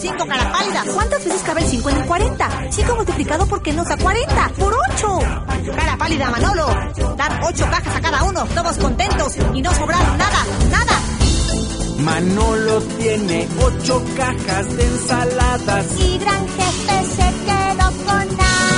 5, cara pálida. ¿Cuántas veces cabe el 5 en el 40? 5 multiplicado por qué nos da 40. ¡Por 8! Cara pálida, Manolo. Dar 8 cajas a cada uno, todos contentos y no sobraron nada, nada. Manolo tiene 8 cajas de ensaladas y Gran Jefe se quedó con nada.